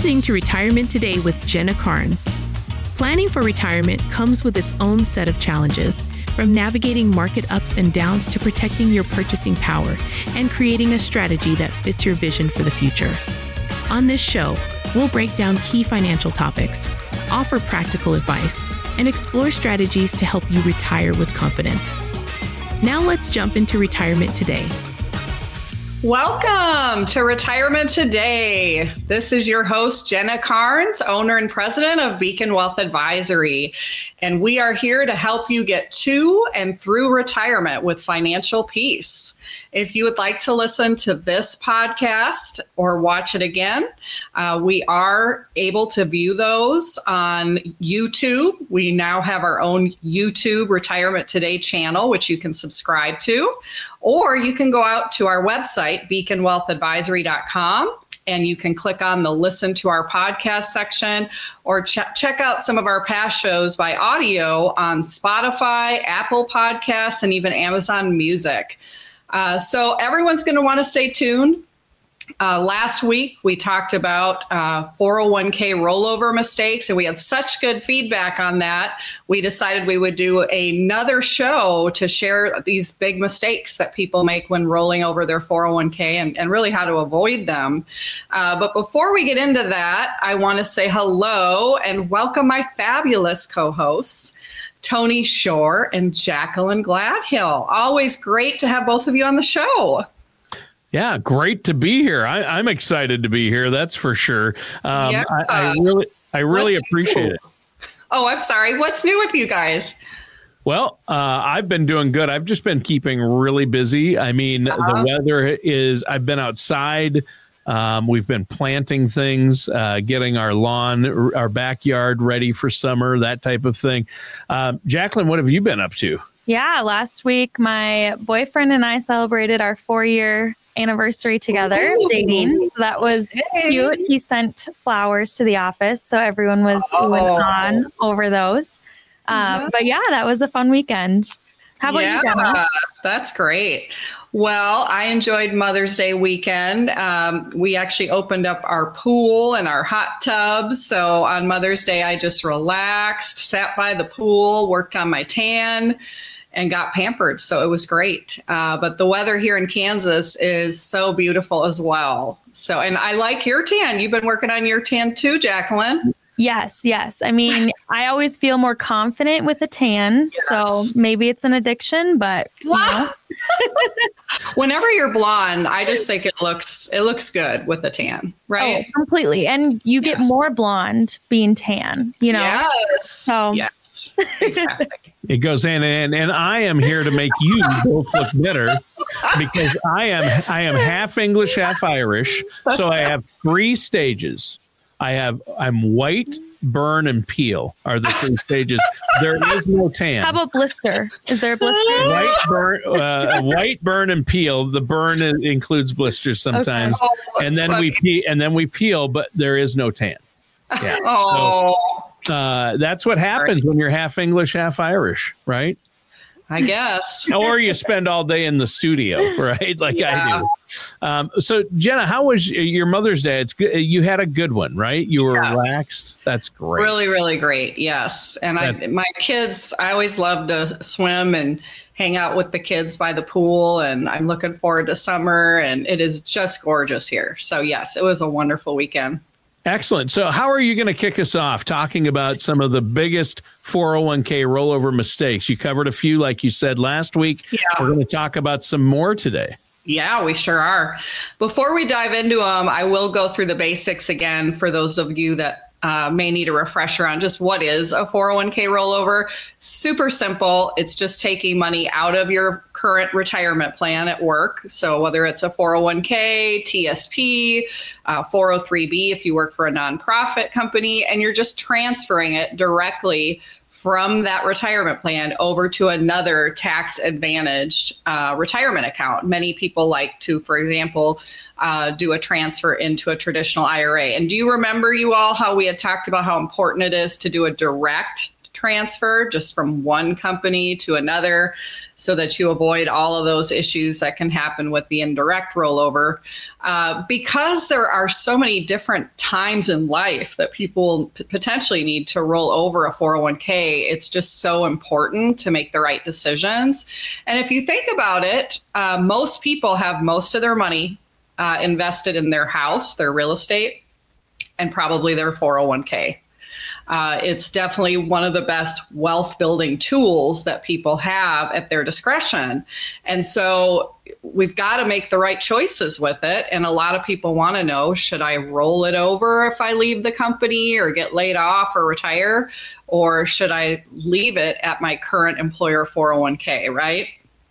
listening to Retirement Today with Jenna Carnes. Planning for retirement comes with its own set of challenges, from navigating market ups and downs to protecting your purchasing power and creating a strategy that fits your vision for the future. On this show, we'll break down key financial topics, offer practical advice, and explore strategies to help you retire with confidence. Now let's jump into Retirement Today. Welcome to Retirement Today. This is your host, Jenna Carnes, owner and president of Beacon Wealth Advisory. And we are here to help you get to and through retirement with financial peace. If you would like to listen to this podcast or watch it again, we are able to view those on YouTube. We now have our own YouTube Retirement Today channel, which you can subscribe to. Or you can go out to our website, beaconwealthadvisory.com, and you can click on the listen to our podcast section or check out some of our past shows by audio on Spotify, Apple Podcasts, and even Amazon Music. So everyone's going to want to stay tuned. Last week, we talked about 401k rollover mistakes, and we had such good feedback on that. We decided we would do another show to share these big mistakes that people make when rolling over their 401k and really how to avoid them. But before we get into that, I want to say hello and welcome my fabulous co-hosts, Tony Shore and Jacqueline Gladhill. Always great to have both of you on the show. Yeah, great to be here. I'm excited to be here. That's for sure. I really appreciate it. Oh, I'm sorry. What's new with you guys? Well, I've been doing good. I've just been keeping really busy. I mean, the weather is, I've been outside. We've been planting things, getting our lawn, our backyard ready for summer, that type of thing. Jacqueline, what have you been up to? Yeah, last week, my boyfriend and I celebrated our 4-year anniversary together, dating. So that was cute. He sent flowers to the office, so everyone was on over those. But yeah, that was a fun weekend. How about you, Jenna? That's great. Well, I enjoyed Mother's Day weekend. We actually opened up our pool and our hot tub. So on Mother's Day, I just relaxed, sat by the pool, worked on my tan, and got pampered. So it was great. But the weather here in Kansas is so beautiful as well. So, and I like your tan. You've been working on your tan too, Jacqueline. Yes. I mean, I always feel more confident with a tan. Yes. So maybe it's an addiction, but you know. Whenever you're blonde, I just think it looks good with a tan, right? Oh, completely. And you get more blonde being tan, you know? Yes. So. Yes. Exactly. It goes in, and I am here to make you both look better because I am half English, half Irish. So I have 3 stages. I'm white, burn, and peel are the 3 stages. There is no tan. How about blister? Is there a blister? White, burn, and peel. The burn includes blisters sometimes, okay. and then we peel, but there is no tan. Yeah. So that's what happens when you're half English, half Irish, right? I guess. Or you spend all day in the studio, right? Like I do. So, Jenna, how was your Mother's Day? It's good. You had a good one, right? You were relaxed. That's great. Really, really great. Yes. And my kids, I always love to swim and hang out with the kids by the pool. And I'm looking forward to summer. And it is just gorgeous here. So, yes, it was a wonderful weekend. Excellent. So how are you going to kick us off talking about some of the biggest 401k rollover mistakes? You covered a few, like you said last week. Yeah. We're going to talk about some more today. Yeah, we sure are. Before we dive into them, I will go through the basics again for those of you that may need a refresher on just what is a 401k rollover. Super simple. It's just taking money out of your current retirement plan at work. So whether it's a 401k, TSP, 403b if you work for a nonprofit company, and you're just transferring it directly from that retirement plan over to another tax advantaged retirement account. Many people like to, for example, do a transfer into a traditional IRA. And do you remember, you all, how we had talked about how important it is to do a direct transfer just from one company to another so that you avoid all of those issues that can happen with the indirect rollover. Because there are so many different times in life that people potentially need to roll over a 401k, it's just so important to make the right decisions. And if you think about it, most people have most of their money invested in their house, their real estate, and probably their 401k. It's definitely one of the best wealth building tools that people have at their discretion. And so we've got to make the right choices with it. And a lot of people want to know, should I roll it over if I leave the company or get laid off or retire? Or should I leave it at my current employer 401k, right?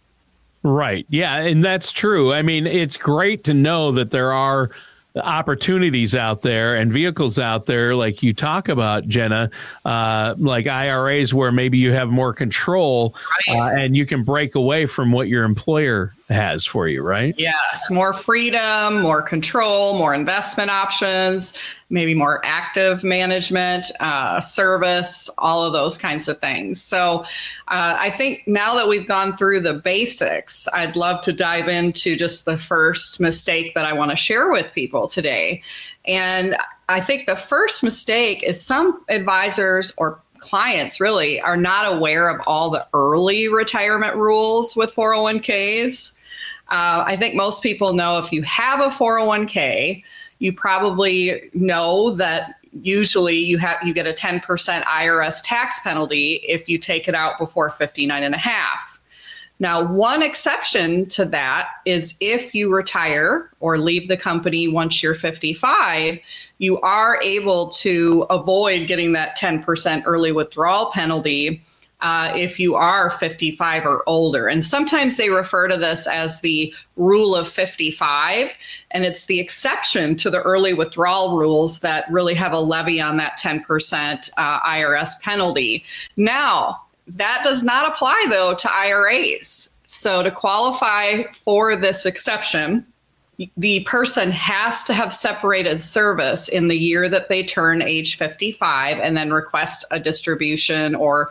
Right. Yeah. And that's true. I mean, it's great to know that there are opportunities out there and vehicles out there like you talk about, Jenna, like IRAs where maybe you have more control and you can break away from what your employer has for you, right? Yes, more freedom, more control, more investment options, maybe more active management, service, all of those kinds of things. So I think now that we've gone through the basics, I'd love to dive into just the first mistake that I want to share with people today. And I think the first mistake is some advisors or clients really are not aware of all the early retirement rules with 401ks. I think most people know if you have a 401k, you probably know that usually you get a 10% IRS tax penalty if you take it out before 59 and a half. Now, one exception to that is if you retire or leave the company once you're 55, you are able to avoid getting that 10% early withdrawal penalty if you are 55 or older. And sometimes they refer to this as the rule of 55, and it's the exception to the early withdrawal rules that really have a levy on that 10% IRS penalty. Now, that does not apply, though, to IRAs. So to qualify for this exception, the person has to have separated service in the year that they turn age 55 and then request a distribution or,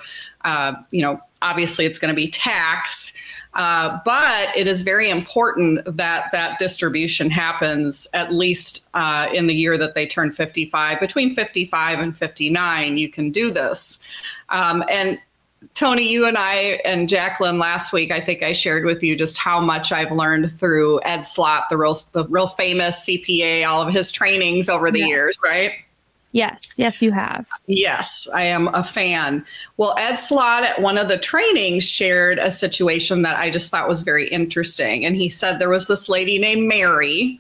obviously it's going to be taxed. But it is very important that that distribution happens at least in the year that they turn 55. Between 55 and 59, you can do this. And Tony, you and I and Jacqueline last week, I think I shared with you just how much I've learned through Ed Slott, the real famous CPA, all of his trainings over the years, right? Yes, you have. Yes, I am a fan. Well, Ed Slott at one of the trainings shared a situation that I just thought was very interesting. And he said there was this lady named Mary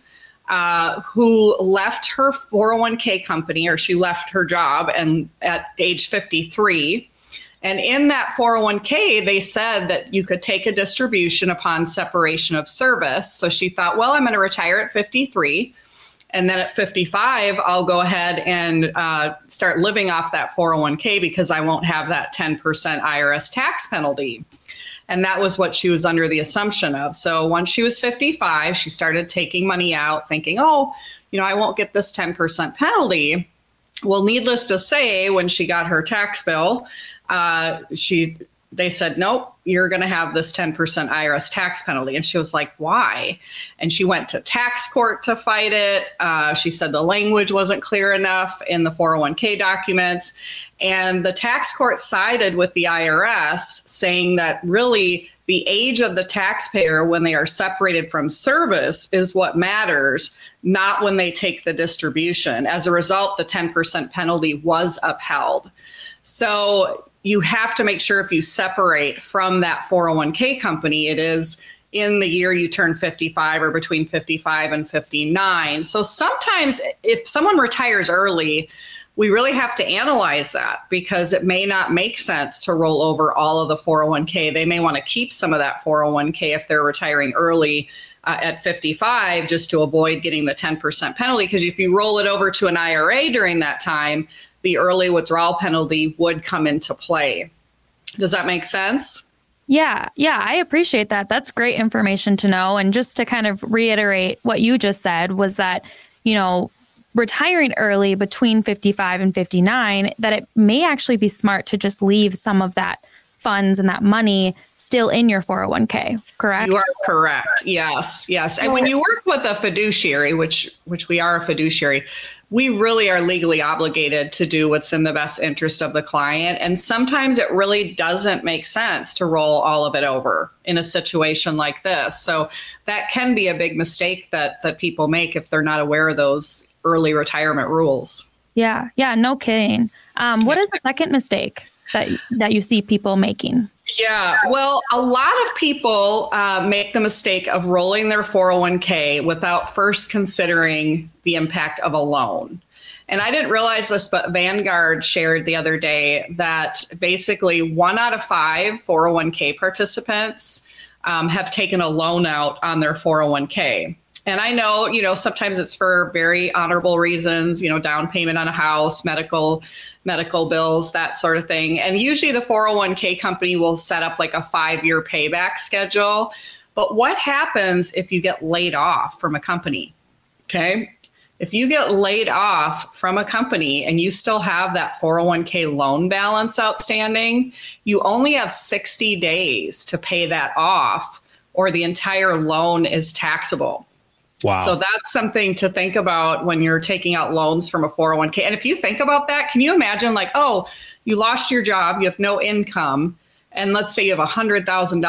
who left her 401k company, or she left her job and at age 53. And in that 401k, they said that you could take a distribution upon separation of service. So she thought, well, I'm going to retire at 53. And then at 55, I'll go ahead and start living off that 401k because I won't have that 10% IRS tax penalty. And that was what she was under the assumption of. So once she was 55, she started taking money out thinking, I won't get this 10% penalty. Well, needless to say, when she got her tax bill, they said, nope, you're going to have this 10% IRS tax penalty. And she was like, why? And she went to tax court to fight it. She said the language wasn't clear enough in the 401k documents. And the tax court sided with the IRS, saying that really the age of the taxpayer when they are separated from service is what matters, not when they take the distribution. As a result, the 10% penalty was upheld. So you have to make sure if you separate from that 401k company, it is in the year you turn 55 or between 55 and 59. So sometimes if someone retires early, we really have to analyze that because it may not make sense to roll over all of the 401k. They may want to keep some of that 401k if they're retiring early at 55 just to avoid getting the 10% penalty. Because if you roll it over to an IRA during that time, the early withdrawal penalty would come into play. Does that make sense? Yeah, I appreciate that. That's great information to know. And just to kind of reiterate what you just said was that, retiring early between 55 and 59, that it may actually be smart to just leave some of that funds and that money still in your 401k, correct? You are correct. Yes, yes. And when you work with a fiduciary, which we are a fiduciary, we really are legally obligated to do what's in the best interest of the client. And sometimes it really doesn't make sense to roll all of it over in a situation like this. So that can be a big mistake that people make if they're not aware of those early retirement rules. Yeah, no kidding. What is the second mistake that you see people making? Yeah, well, a lot of people make the mistake of rolling their 401k without first considering the impact of a loan. And I didn't realize this, but Vanguard shared the other day that basically 1 out of 5 401k participants have taken a loan out on their 401k. And I know, sometimes it's for very honorable reasons, down payment on a house, medical bills, that sort of thing. And usually the 401k company will set up like a 5-year payback schedule. But what happens if you get laid off from a company? Okay. If you get laid off from a company and you still have that 401k loan balance outstanding, you only have 60 days to pay that off, or the entire loan is taxable. Wow. So that's something to think about when you're taking out loans from a 401k. And if you think about that, can you imagine you lost your job, you have no income, and let's say you have a $100,000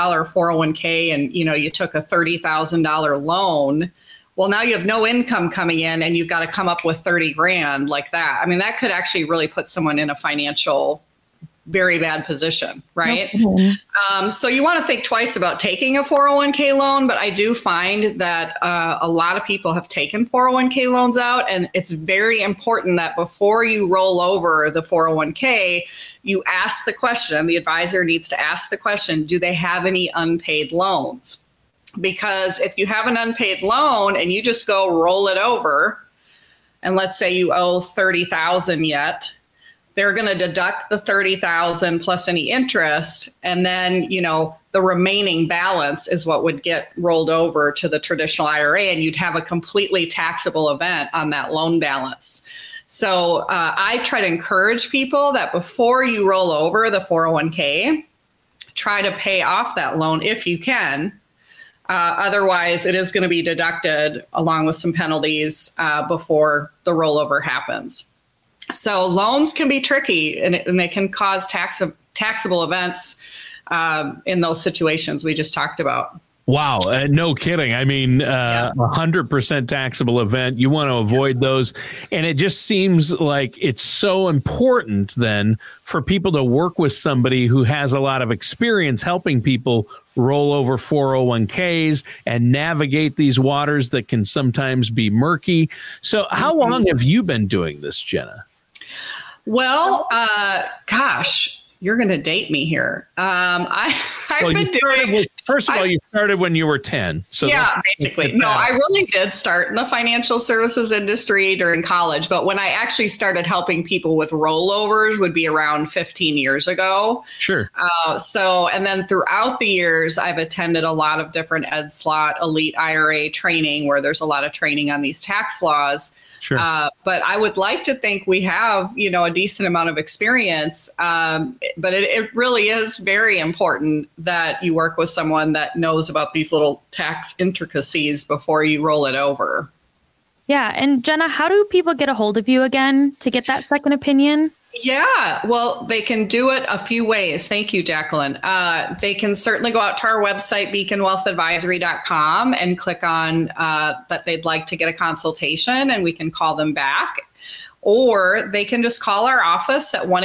401k and, you took a $30,000 loan. Well, now you have no income coming in and you've got to come up with 30 grand like that. I mean, that could actually really put someone in a financial very bad position, right? Mm-hmm. So you want to think twice about taking a 401k loan, but I do find that a lot of people have taken 401k loans out, and it's very important that before you roll over the 401k, you ask the question, the advisor needs to ask the question, do they have any unpaid loans? Because if you have an unpaid loan and you just go roll it over, and let's say you owe $30,000 yet, they're going to deduct the $30,000 plus any interest. And then, the remaining balance is what would get rolled over to the traditional IRA, and you'd have a completely taxable event on that loan balance. So I try to encourage people that before you roll over the 401k, try to pay off that loan if you can. Otherwise, it is going to be deducted along with some penalties before the rollover happens. So loans can be tricky, and they can cause taxable events in those situations we just talked about. Wow. No kidding. I mean, 100% taxable event. You want to avoid those. And it just seems like it's so important then for people to work with somebody who has a lot of experience helping people roll over 401ks and navigate these waters that can sometimes be murky. So how long have you been doing this, Jenna? Well, gosh, you're going to date me here. I've been doing. First of all, you started when you were 10. So yeah, basically. No, I really did start in the financial services industry during college. But when I actually started helping people with rollovers would be around 15 years ago. Sure. And then throughout the years, I've attended a lot of different EdSlot Elite IRA training where there's a lot of training on these tax laws. Sure. But I would like to think we have, a decent amount of experience. But it really is very important that you work with someone that knows about these little tax intricacies before you roll it over. Yeah. And Jenna, how do people get a hold of you again to get that second opinion? Yeah, well, they can do it a few ways. Thank you, Jacqueline. They can certainly go out to our website, beaconwealthadvisory.com, and click on that they'd like to get a consultation, and we can call them back. Or they can just call our office at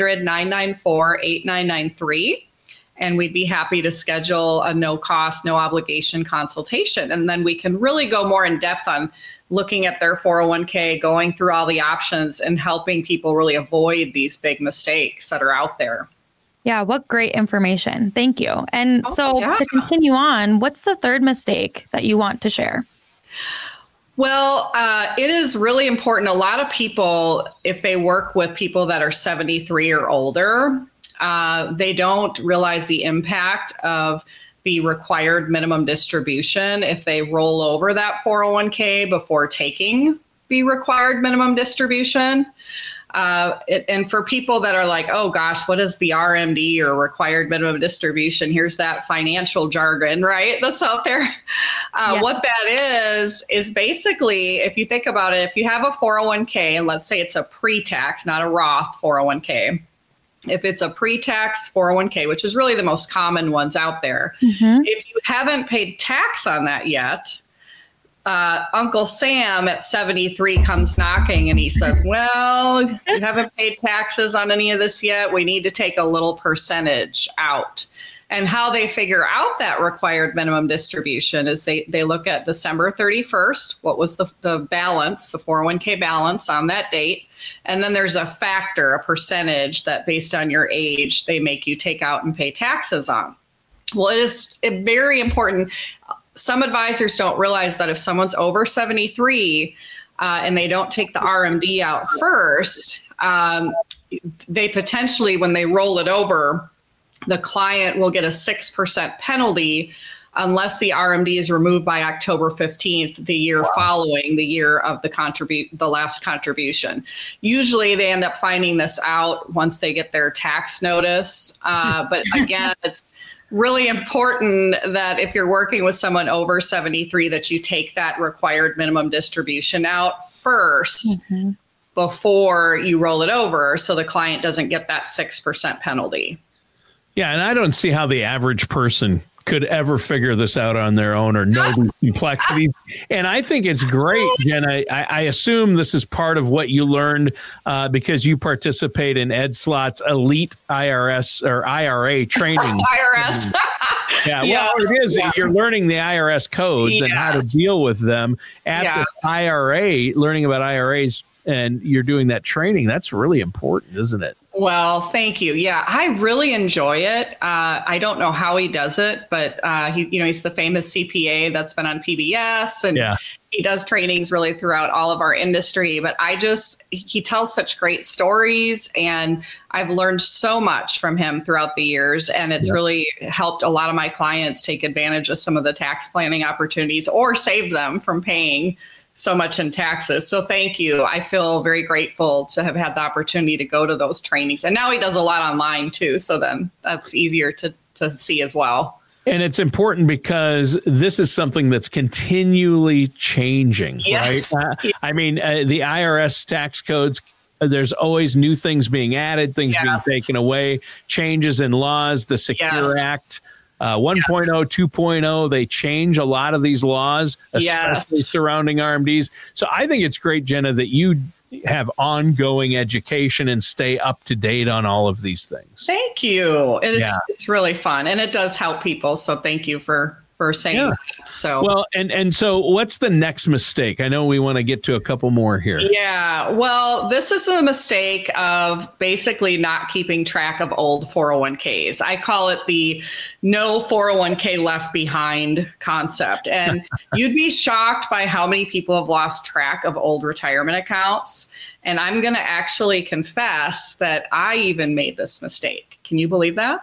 1-800-994-8993, and we'd be happy to schedule a no cost, no obligation consultation. And then we can really go more in depth on looking at their 401k, going through all the options, and helping people really avoid these big mistakes that are out there. Yeah, what great information. Thank you. And to continue on, what's the third mistake that you want to share? Well, it is really important. A lot of people, if they work with people that are 73 or older, they don't realize the impact of the required minimum distribution if they roll over that 401k before taking the required minimum distribution. And for people that are like, oh gosh, what is the RMD or required minimum distribution? Here's that financial jargon, right? That's out there. What that is basically, if you think about it, if you have a 401k, and let's say it's a pre-tax, not a Roth 401k. If it's a pre-tax 401k, which is really the most common ones out there, if you haven't paid tax on that yet, Uncle Sam at 73 comes knocking and he says, well, you haven't paid taxes on any of this yet. We need to take a little percentage out. And how they figure out that required minimum distribution is they look at December 31st, what was the balance, the 401k balance on that date. And then there's a factor, a percentage that based on your age, they make you take out and pay taxes on. Well, it is very important. Some advisors don't realize that if someone's over 73 and they don't take the RMD out first, they potentially, when they roll it over, the client will get a 6% penalty unless the RMD is removed by October 15th, the year following the year of the last contribution. Usually they end up finding this out once they get their tax notice. But again, it's really important that if you're working with someone over 73, that you take that required minimum distribution out first before you roll it over so the client doesn't get that 6% penalty. Yeah, and I don't see how the average person could ever figure this out on their own or know the complexities. And I think it's great, Jen. I assume this is part of what you learned because you participate in Ed Slott's elite IRS or IRA training. IRS. Well, it is. You're learning the IRS codes and how to deal with them at the IRA, learning about IRAs, and you're doing that training. That's really important, isn't it? Well, thank you. Yeah, I really enjoy it. I don't know how he does it, but he's the famous CPA that's been on PBS, and he does trainings really throughout all of our industry. But he tells such great stories, and I've learned so much from him throughout the years, and it's really helped a lot of my clients take advantage of some of the tax planning opportunities or save them from paying so much in taxes. So thank you. I feel very grateful to have had the opportunity to go to those trainings. And now he does a lot online too. So then that's easier to see as well. And it's important because this is something that's continually changing, right? I mean, the IRS tax codes, there's always new things being added, things being taken away, changes in laws, the Secure Act. 1.0, 2.0, they change a lot of these laws, especially surrounding RMDs. So I think it's great, Jenna, that you have ongoing education and stay up to date on all of these things. Thank you. It's really fun, and it does help people. So thank you for saying that. So well, and so what's the next mistake? I know we want to get to a couple more here. Yeah, well, this is the mistake of basically not keeping track of old 401ks. I call it the no 401k left behind concept. And you'd be shocked by how many people have lost track of old retirement accounts. And I'm going to actually confess that I even made this mistake. Can you believe that?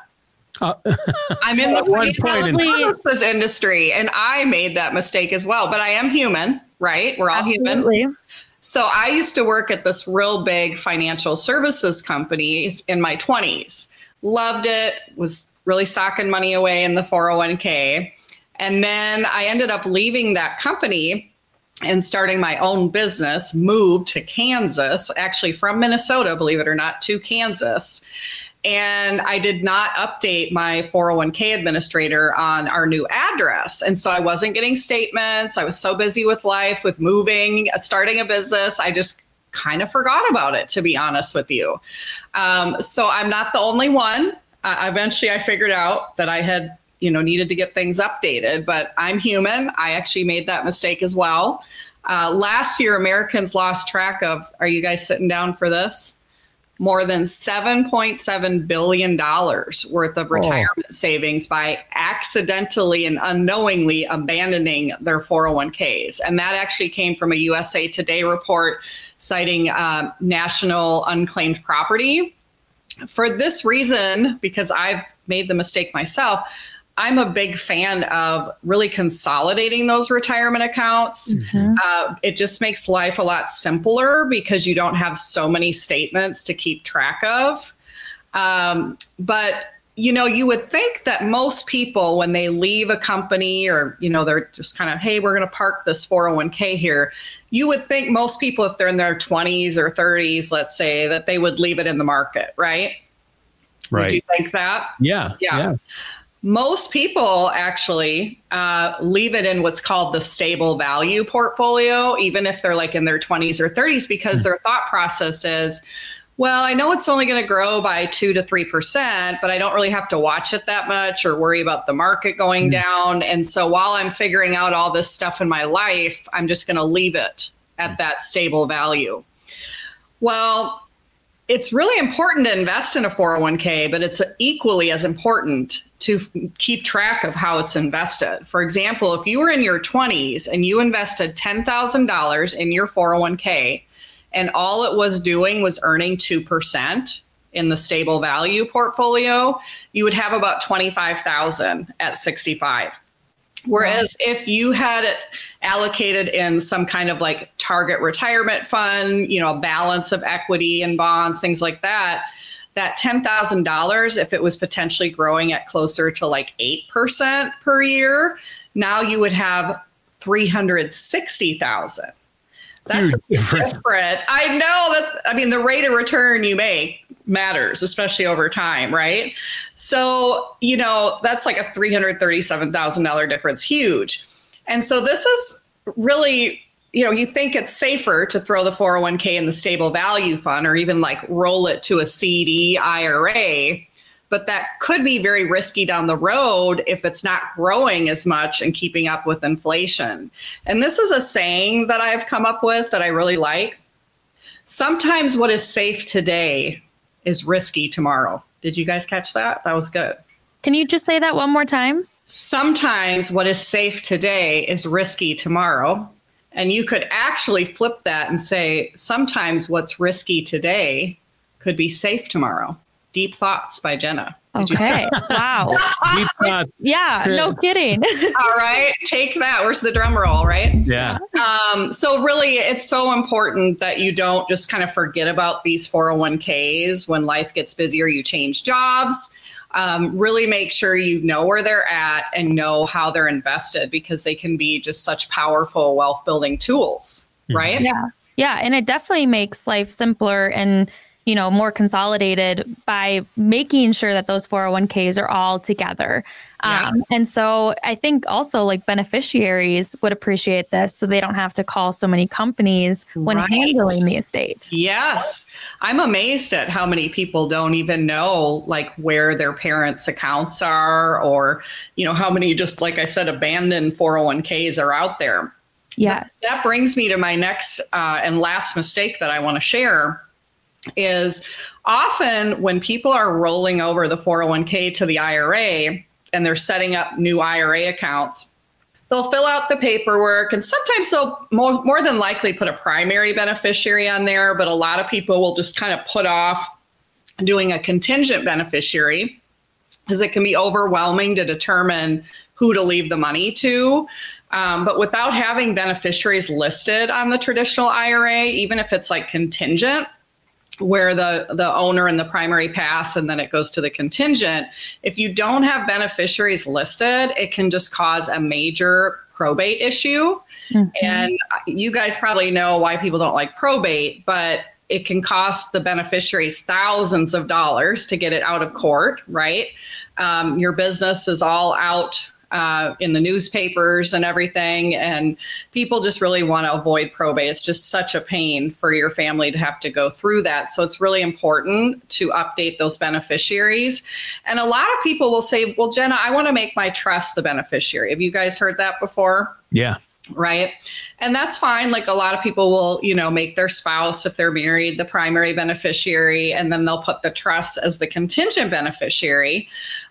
I'm in the financial services industry, and I made that mistake as well. But I am human, right? We're all human. So I used to work at this real big financial services company in my 20s. Loved it, was really socking money away in the 401k. And then I ended up leaving that company and starting my own business, moved to Kansas, actually from Minnesota, believe it or not, to Kansas. And I did not update my 401k administrator on our new address. And so I wasn't getting statements. I was so busy with life, with moving, starting a business. I just kind of forgot about it, to be honest with you. So I'm not the only one. Eventually I figured out that I had, needed to get things updated, but I'm human. I actually made that mistake as well. Last year, Americans lost track of, are you guys sitting down for this? More than $7.7 billion worth of retirement savings by accidentally and unknowingly abandoning their 401ks. And that actually came from a USA Today report citing national unclaimed property. For this reason, because I've made the mistake myself, I'm a big fan of really consolidating those retirement accounts. It just makes life a lot simpler because you don't have so many statements to keep track of. But you would think that most people, when they leave a company or, they're just kind of, hey, we're going to park this 401k here. You would think most people, if they're in their 20s or 30s, let's say, that they would leave it in the market, right? Right. Do you think that? Yeah. Most people actually leave it in what's called the stable value portfolio, even if they're like in their 20s or 30s, because their thought process is, well, I know it's only going to grow by 2 to 3%, but I don't really have to watch it that much or worry about the market going down. And so while I'm figuring out all this stuff in my life, I'm just going to leave it at that stable value. Well, it's really important to invest in a 401k, but it's equally as important to keep track of how it's invested. For example, if you were in your 20s and you invested $10,000 in your 401k, and all it was doing was earning 2% in the stable value portfolio, you would have about $25,000 at 65. Whereas if you had it allocated in some kind of like target retirement fund, a balance of equity and bonds, things like that, that $10,000, if it was potentially growing at closer to like 8% per year, now you would have $360,000. That's different. I know the rate of return you make matters, especially over time, right? So, that's like a $337,000 difference, huge. And so this is really, you think it's safer to throw the 401k in the stable value fund or even like roll it to a CD IRA. But that could be very risky down the road if it's not growing as much and keeping up with inflation. And this is a saying that I've come up with that I really like. Sometimes what is safe today is risky tomorrow. Did you guys catch that? That was good. Can you just say that one more time? Sometimes what is safe today is risky tomorrow. And you could actually flip that and say, sometimes what's risky today could be safe tomorrow. Deep Thoughts by Jenna. Okay. Wow. Deep thoughts. Yeah, no kidding. All right. Take that. Where's the drum roll, right? Yeah. So really, it's so important that you don't just kind of forget about these 401ks when life gets busy or you change jobs. Really make sure you know where they're at and know how they're invested, because they can be just such powerful wealth building tools, right? Yeah. Yeah. And it definitely makes life simpler and more consolidated by making sure that those 401ks are all together. And so I think also like beneficiaries would appreciate this so they don't have to call so many companies when handling the estate. Yes. I'm amazed at how many people don't even know like where their parents' accounts are or, how many, just like I said, abandoned 401ks are out there. Yes. That brings me to my next and last mistake that I want to share. Is often when people are rolling over the 401k to the IRA and they're setting up new IRA accounts, they'll fill out the paperwork and sometimes they'll more than likely put a primary beneficiary on there. But a lot of people will just kind of put off doing a contingent beneficiary because it can be overwhelming to determine who to leave the money to. But without having beneficiaries listed on the traditional IRA, even if it's like contingent, where the owner and the primary pass and then it goes to the contingent, if you don't have beneficiaries listed, it can just cause a major probate issue. And you guys probably know why people don't like probate, but it can cost the beneficiaries thousands of dollars to get it out of court, right? Your business is all out in the newspapers and everything. And people just really want to avoid probate. It's just such a pain for your family to have to go through that. So it's really important to update those beneficiaries. And a lot of people will say, well, Jenna, I want to make my trust the beneficiary. Have you guys heard that before? Yeah. Right. And that's fine. Like a lot of people will, make their spouse, if they're married, the primary beneficiary, and then they'll put the trust as the contingent beneficiary.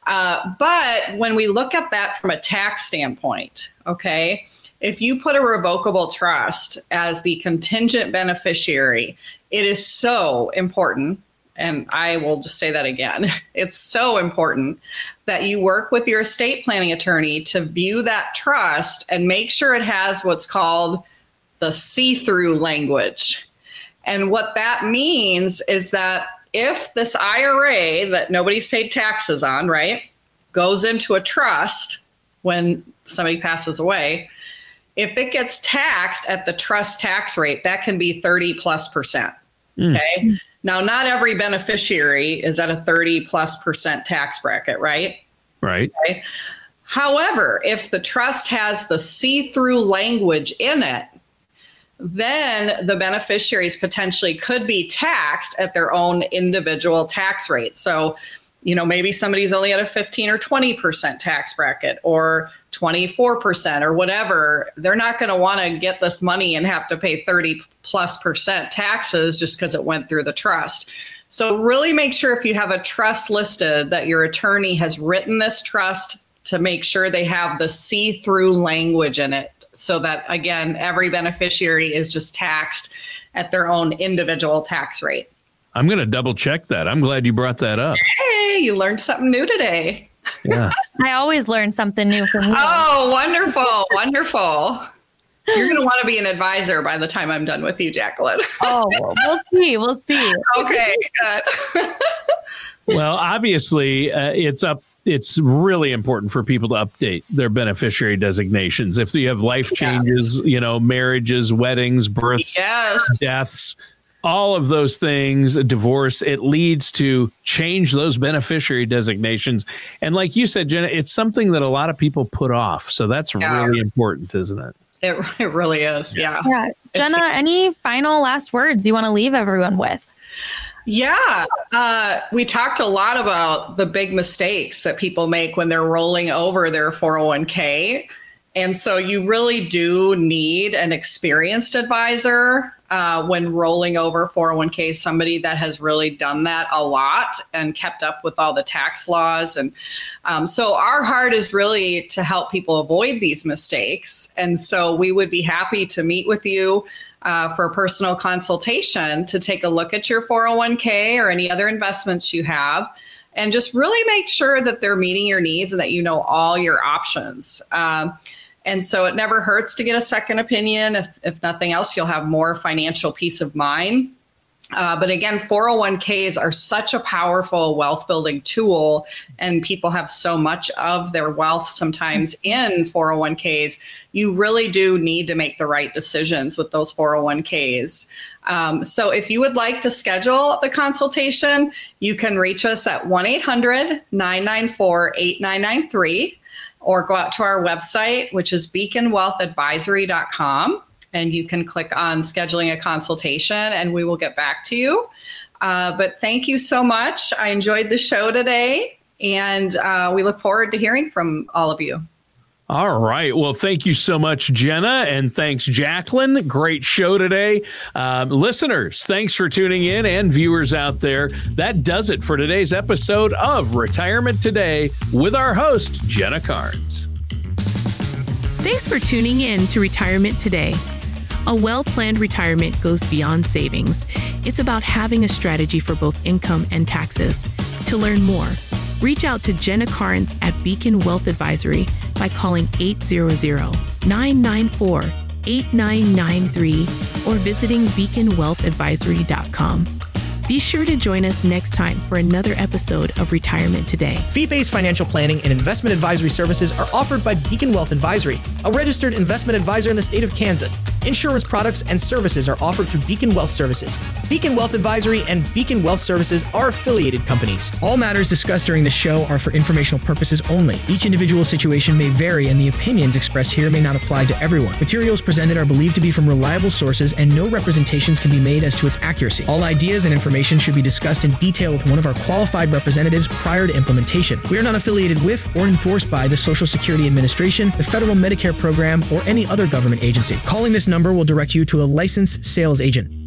But when we look at that from a tax standpoint, okay, if you put a revocable trust as the contingent beneficiary, it is so important. and I will just say that again, it's so important that you work with your estate planning attorney to view that trust and make sure it has what's called the see-through language. And what that means is that if this IRA that nobody's paid taxes on, right, goes into a trust when somebody passes away, if it gets taxed at the trust tax rate, that can be 30+%. Okay. Now, not every beneficiary is at a 30+% tax bracket, right? Right. Okay. However, if the trust has the see-through language in it, then the beneficiaries potentially could be taxed at their own individual tax rate. So, maybe somebody's only at a 15 or 20% tax bracket or 24% or whatever. They're not going to want to get this money and have to pay 30+% taxes just because it went through the trust. So really make sure if you have a trust listed that your attorney has written this trust to make sure they have the see-through language in it, so that, again, every beneficiary is just taxed at their own individual tax rate. I'm going to double check that. I'm glad you brought that up. Hey, you learned something new today. Yeah. I always learn something new from you. Oh, wonderful. Wonderful. You're going to want to be an advisor by the time I'm done with you, Jacqueline. Oh, we'll see. We'll see. Okay, good. Well, obviously, it's really important for people to update their beneficiary designations. If you have life changes, marriages, weddings, births, deaths, all of those things, a divorce, it leads to change those beneficiary designations. And like you said, Jenna, it's something that a lot of people put off. So that's really important, isn't it? It really is. Yeah. Jenna, any final last words you want to leave everyone with? Yeah. We talked a lot about the big mistakes that people make when they're rolling over their 401k. And so you really do need an experienced advisor when rolling over 401k, somebody that has really done that a lot and kept up with all the tax laws. And so our heart is really to help people avoid these mistakes. And so we would be happy to meet with you for a personal consultation to take a look at your 401k or any other investments you have, and just really make sure that they're meeting your needs and that you know all your options. And so it never hurts to get a second opinion. If nothing else, you'll have more financial peace of mind. But again, 401ks are such a powerful wealth building tool, and people have so much of their wealth sometimes in 401ks. You really do need to make the right decisions with those 401ks. So if you would like to schedule the consultation, you can reach us at 1-800-994-8993. or go out to our website, which is beaconwealthadvisory.com. And you can click on scheduling a consultation and we will get back to you. But thank you so much. I enjoyed the show today, and we look forward to hearing from all of you. All right. Well, thank you so much, Jenna, and thanks, Jacqueline. Great show today. Listeners, thanks for tuning in, and viewers out there. That does it for today's episode of Retirement Today with our host, Jenna Carnes. Thanks for tuning in to Retirement Today. A well-planned retirement goes beyond savings. It's about having a strategy for both income and taxes. To learn more, reach out to Jenna Carnes at Beacon Wealth Advisory by calling 800-994-8993 or visiting beaconwealthadvisory.com. Be sure to join us next time for another episode of Retirement Today. Fee-based financial planning and investment advisory services are offered by Beacon Wealth Advisory, a registered investment advisor in the state of Kansas. Insurance products and services are offered through Beacon Wealth Services. Beacon Wealth Advisory and Beacon Wealth Services are affiliated companies. All matters discussed during the show are for informational purposes only. Each individual situation may vary, and the opinions expressed here may not apply to everyone. Materials presented are believed to be from reliable sources, and no representations can be made as to its accuracy. All ideas and information should be discussed in detail with one of our qualified representatives prior to implementation. We are not affiliated with or endorsed by the Social Security Administration, the Federal Medicare Program, or any other government agency. Calling this number will direct you to a licensed sales agent.